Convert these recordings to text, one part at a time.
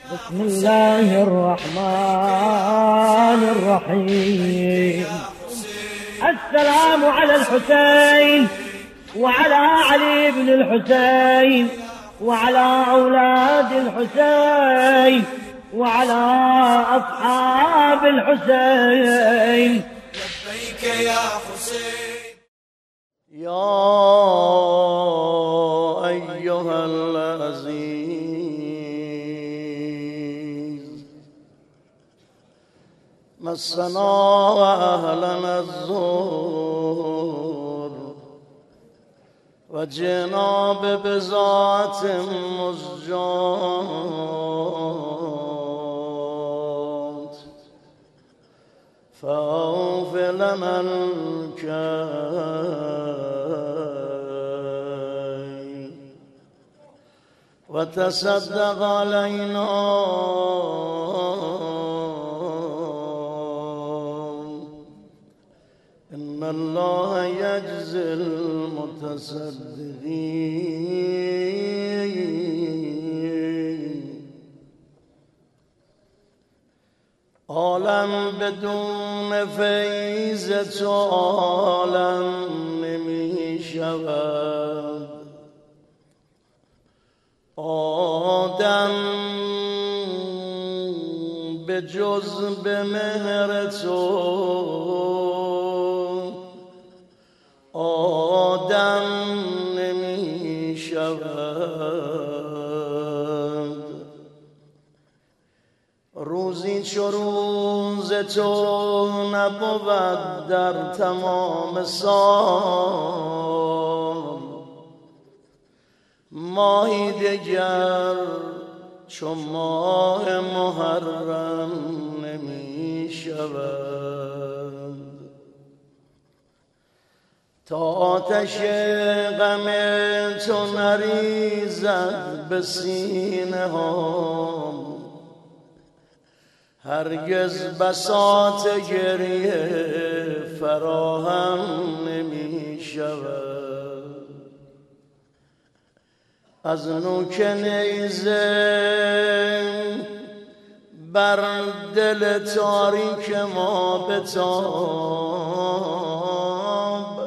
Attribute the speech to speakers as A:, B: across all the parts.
A: بسم الله الرحمن الرحيم. السلام على الحسين وعلى علي بن الحسين وعلى أولاد الحسين وعلى أصحاب الحسين.
B: لبيك يا حسين.
C: يا أيها العزيز مسنا وأهلنا الزور وجئنا ببضاعة مزجاة فأوف لنا الكيل وتصدق علينا إن الله يجزي المتصدقين. عالم بدون فیض عالم نمی شود. آدم به جز به مهر تو آدم نمی شود. روزی چو روز تو نبود در تمام سال، ماهی دگر چو ماه محرم نمی شود. تا آتش غم تو نریزد به سینه هام، هرگز بساط گریه فراهم نمی شود. از نوک نیزه بر دل تاریک ما بتاب،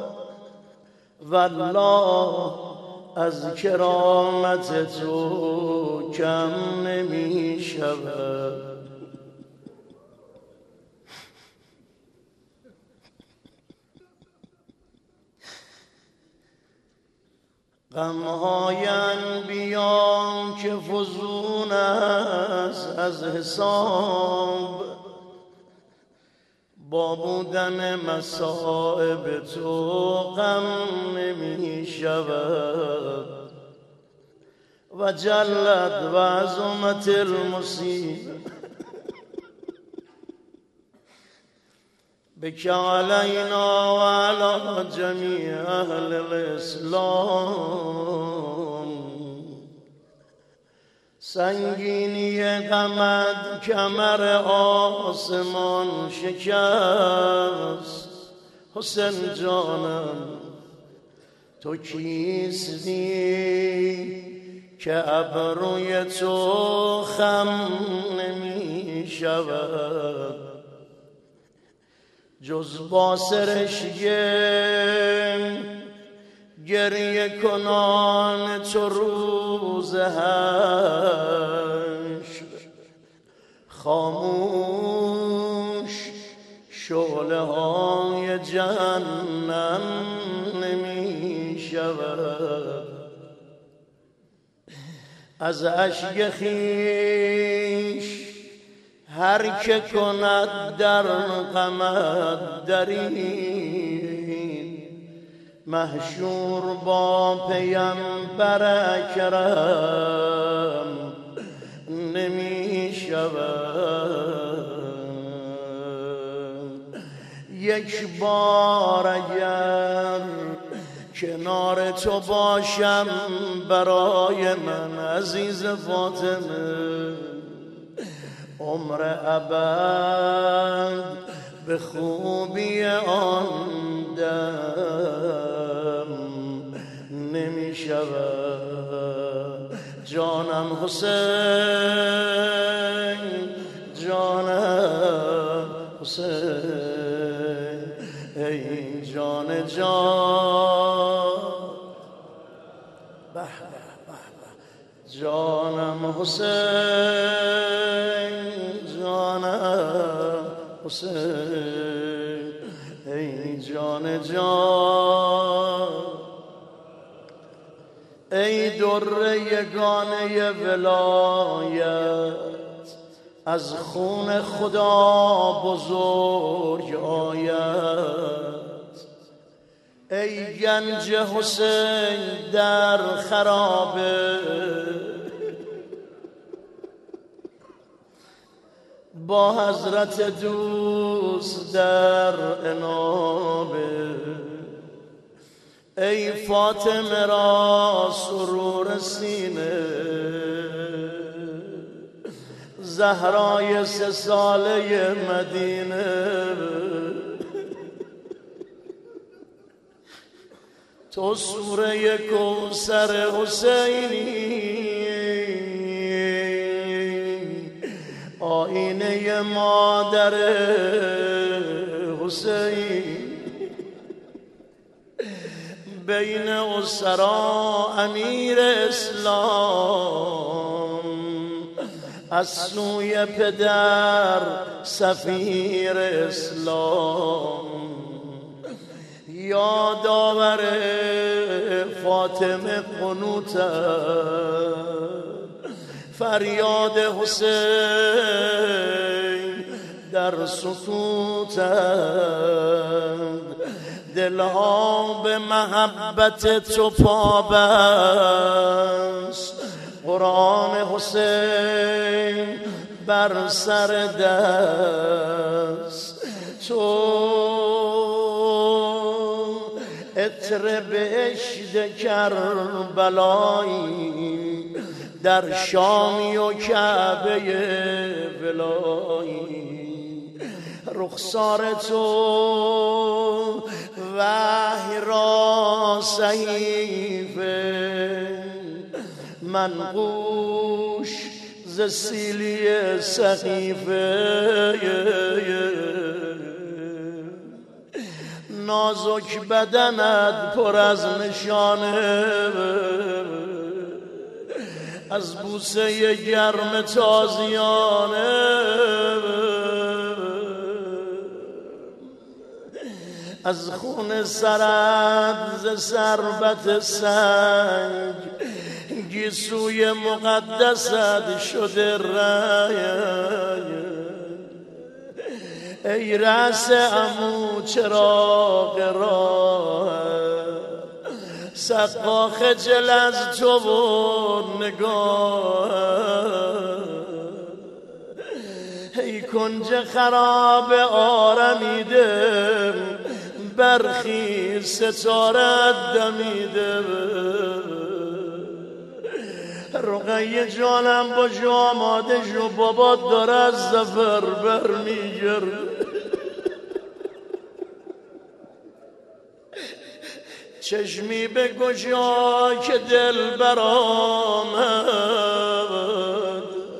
C: والله از کرامت تو کم نمی شود. غمهای انبیان که فزون است از حساب، با بودن مصائب تو غم نمی شود. و جلت و عظمت المصیبه بك علينا وعلى جميع أهل الإسلام. سنگینی غمت کمر آسمان شکست. حسین جانم تو کیستی که ابروی تو خم نمی شود. جز با سرشگه گریه کنان چو روز حشر، خاموش شعله های جهنم نمی شود. از اشک خویش هر که کند در غمت درید، محشور با پیامبر اکرم نمی شود. یک بار اگر کنار تو باشم برای من عزیز فاطمه، عمر ابد به خوبی آن دم نمی شود. جانم حسین حسین جانم حسین ای جان جان ای در یگانه ولایت از خون خدا بزرگ آید ای گنج حسین در خرابه با حضرت دوست در انابه ای فاطمه را سرور سینه زهرای 3 ساله مدینه تو سوره کوثر حسینی آینه مادر حسین بین اسرا امیر اسلام از سوی پدر سفیر اسلام یادآور فاطمه قنوت فریاد حسین در سکوت دلها به محبت تو پابست قرآن حسین بر سر دست تو عطر بهشت کربلایی در شامی و کعبه ولایی رخسار تو وحی را صحیفه منقوش ز سیلی صحیفه نازک بدنت پر از نشانه از بوسه گرم تازیانه از خون سرد ز سربت سنگ گیسوی مقدست شده رنگ ای رأس عمو چراغ راه سقا خجل از تو و نگاه ای کنج خراب آرمیده برخی ستارت دمیده رقیه جانم با جو آماده جو بابا داره از زفر برمیگرد چشمی به گشا که دل برآمد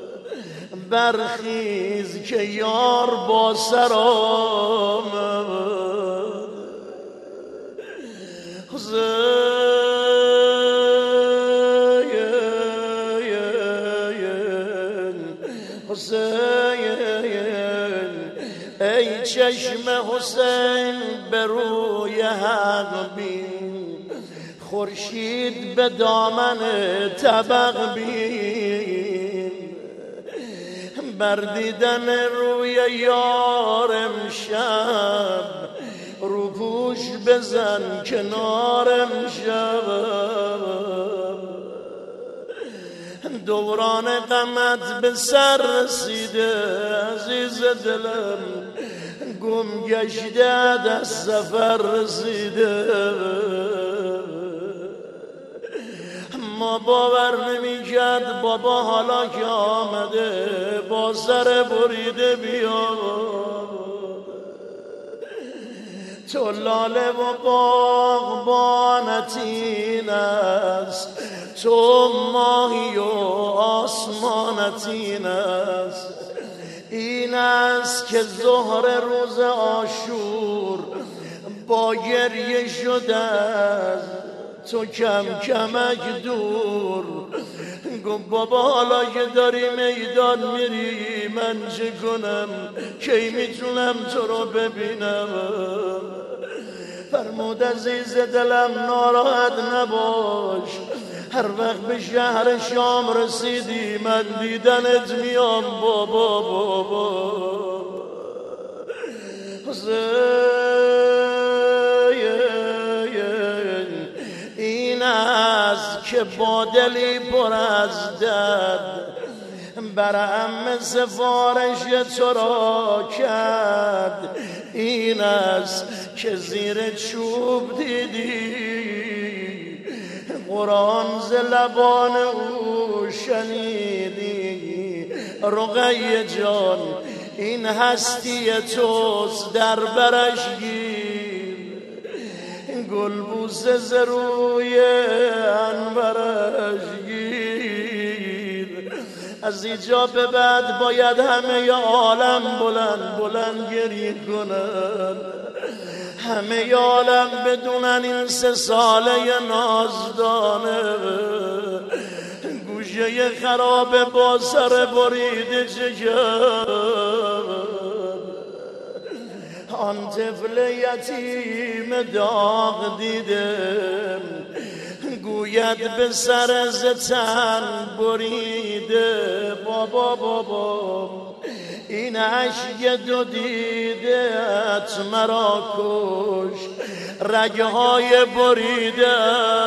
C: برخیز که یار با سر آمد حسین ای چشم حسین به روی حق بین خورشید به دامن طبق بین بر دیدن روی یار امشب روپوش بزن کنار امشب دوران غمت به سر رسیده عزیز دلم گم گشته از سفر رسیده ما باور نمی کرد بابا حالا که آمده با سر بریده بیاد تو لاله و باغبانتین است تو ماهی و آسمانتین است این است که ظهر روز عاشور با گریه شده است تو کم کمک دور گفت بابا حالا که داری میدان میری من چه کنم کی میتونم تو رو ببینم؟ فرمود عزیز دلم ناراحت نباش، هر وقت به شهر شام رسیدی من دیدنت میام بابا این است که با دلی پر از درد برام سفارش تو را کرد، این است که زیر چوب دیدی قرآن ز لبان او شنیدی. رقیه جان این هستی توست در برش گیر، گلبوسه ز روی انورش گیر. از اینجا به بعد باید همه عالم بلند بلند گریه کنن، همه عالم بدونن این 3 ساله نازدانه گوشه خراب با سر بریده چکن، آن طفل یتیم داغ دیدم گوید به سر زتن بریده. بابا این عشق دو دیدت مرا کش، رگهای بریده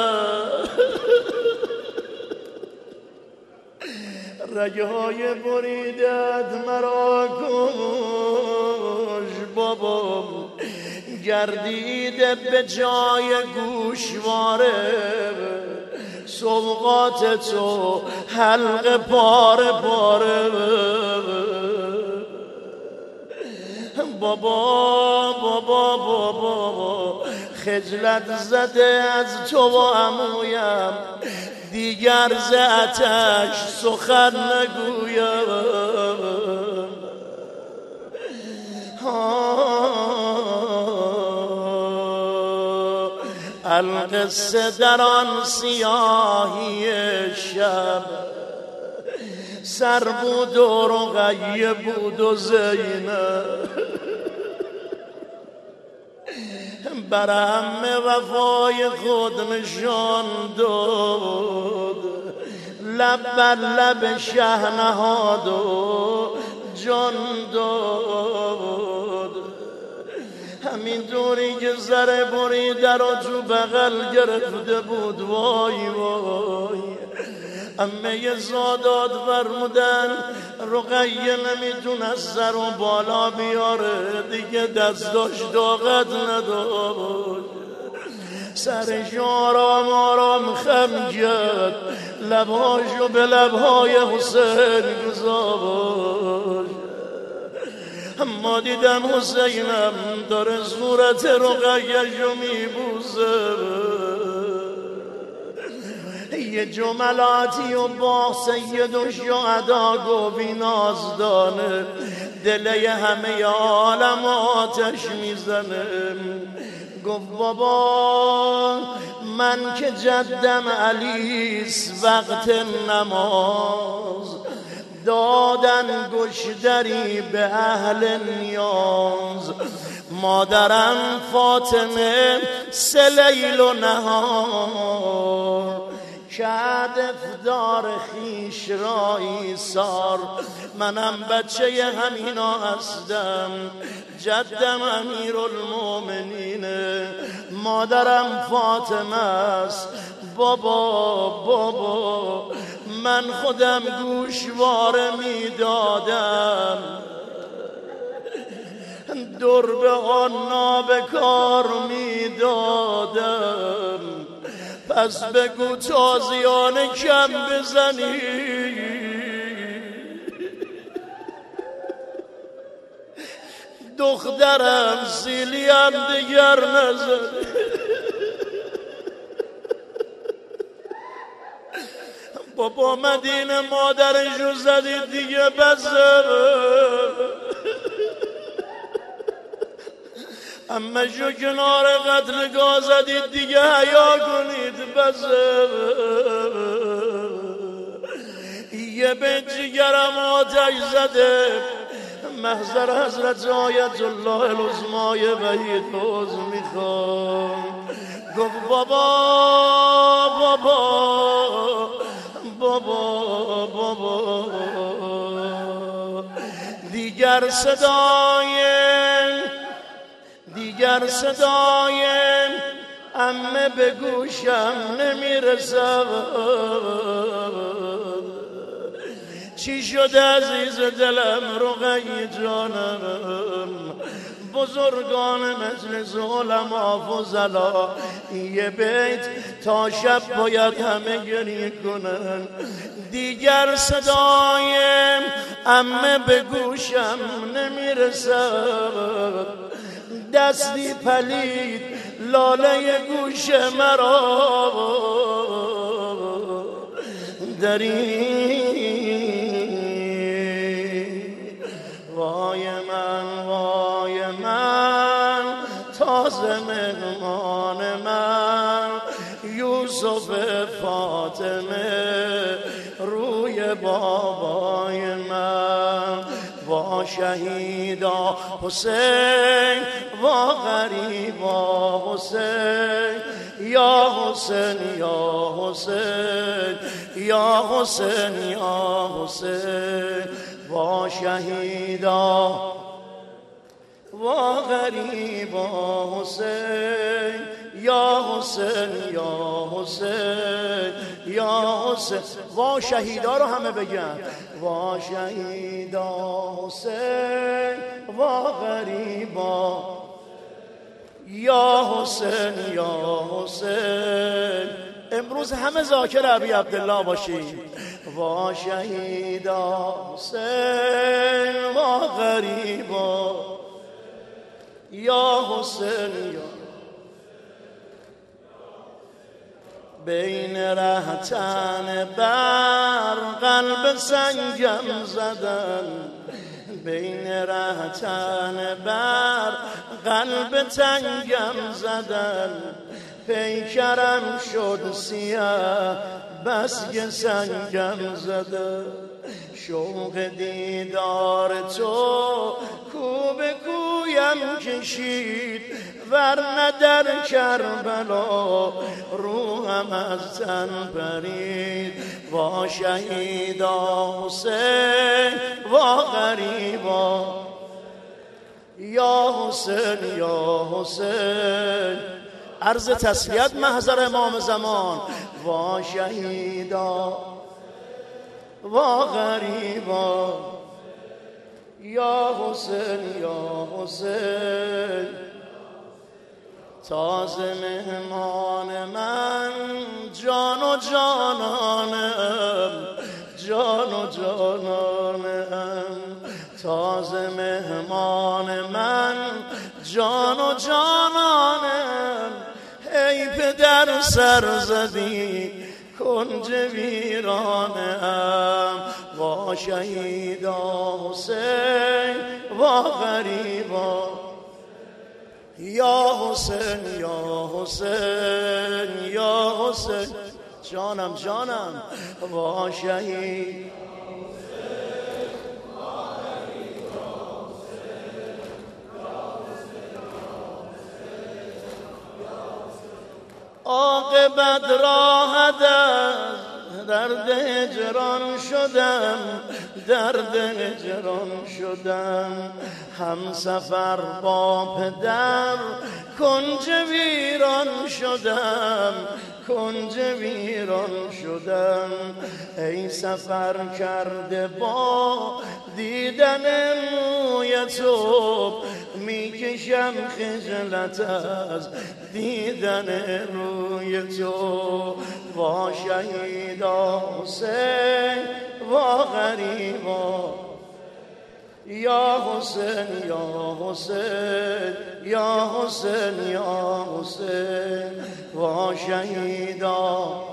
C: رگهای بریدت مرا کش. بابا گردیده به جای گوشواره سوقات تو حلقه پاره پاره. بابا خجلت زده از تو و عمویم، دیگر ز آتش سخن نگویم. القصه در آن سیاهی شب سر بود و رقیه بود و زینب، برهم وفای خود نشان داد، لب بر لب شه نهاد و جان داد. همین دوری که زر بریده رو تو بغل گرفته بود، وای امه زادات فرمودن رقیه نمیتونست سر و بالا بیاره دیگه، دستاش طاقت نداشت، سرش آرام خم کرد، لبهاشو به لبهای حسین گذاشت. اما دیدم حسینم داره صورت رقیه‌شو میبوسه، یه جملاتی و با سید و شهدا گفت نازدانه دله همه عالم آتش میزنه. گفت بابا من که جدم علیس وقت نماز دادن گشدری به اهل نیاز، مادرم فاطمه 3 لیل و نهار کرد افطار خیش را ایثار. منم بچه همینا هستم، جدم امیرالمومنینه، مادرم فاطمه است. بابا من خودم گوشواره میدادم، در به آن نابکار میدادم، پس بگو تازیانه کم بزنی. دخترم سیلیم دیگر نزد، بابا مدینه مادرشو زدید دیگه بسه، اما شو کنار قتلگاه زدید دیگه حیا کنید بسه. یه به جگرم آتش زده محضر حضرت آیت الله العظمای وحید روز میخوام. گفت بابا بابا بابا بابا دیگر صدای عمه به گوشم نمیرسد. چی شده عزیز دلم رقیه جانم؟ بزرگان مجلس علما فضلا یه بیت تا شب باید همه گریه کنن. دیگر صدای عمه به گوشم نمیرسد. دستی پلید لاله گوش مرا داری. وای من تازه مهمان من یوسف فاطمه روی بابای من. وا شهیدا حسین وا غریبا حسین یا حسین یا حسین یا حسین یا حسین. وا شهیدا وا غریبا حسین یا حسین یا حسین یا حسین. وا شهیدا رو همه بگن. وا شهیدا حسین وا غریبا یا حسین یا حسین. امروز همه ذاکر ابی عبدالله باشید. وا شهیدا حسین وا غریبا یا حسین یا. بین رهتن بر قلب سنگم زدن. بین رهتن بر قلب تنگم زدن. پیکرم شد سیاه بس که سنگم زدن. شوق دیدار تو کو به کویم کشید ورنه در کربلا روحم از تن پرید. وا شهیدا حسین وا غریبا یا حسین یا حسین. عرض تسلیت محضر امام زمان. وا شهیدا وا غریبا یا حسین یا حسین. تازه مهمان من جان و جانانم جان و جانانم. تازه مهمان من جان و جانانم. ای پدر سر زدی کنج ویرانم. وا شهیدا حسین وا غریبا یا حسین یا حسین یا حسین. جانم جانم. وا شهید عاقبت راحت درد هجران شدم درد هجران شدم. هم سفر با پدر کنج ویران شدم کنج ویران شدم. ای سفر کرده با دیدن موی تو میکشم خجلت از دیدن روی تو. وا شهیدا حسین وا غریبا یا حسین یا حسین یا حسین یا حسین. وا شهیدا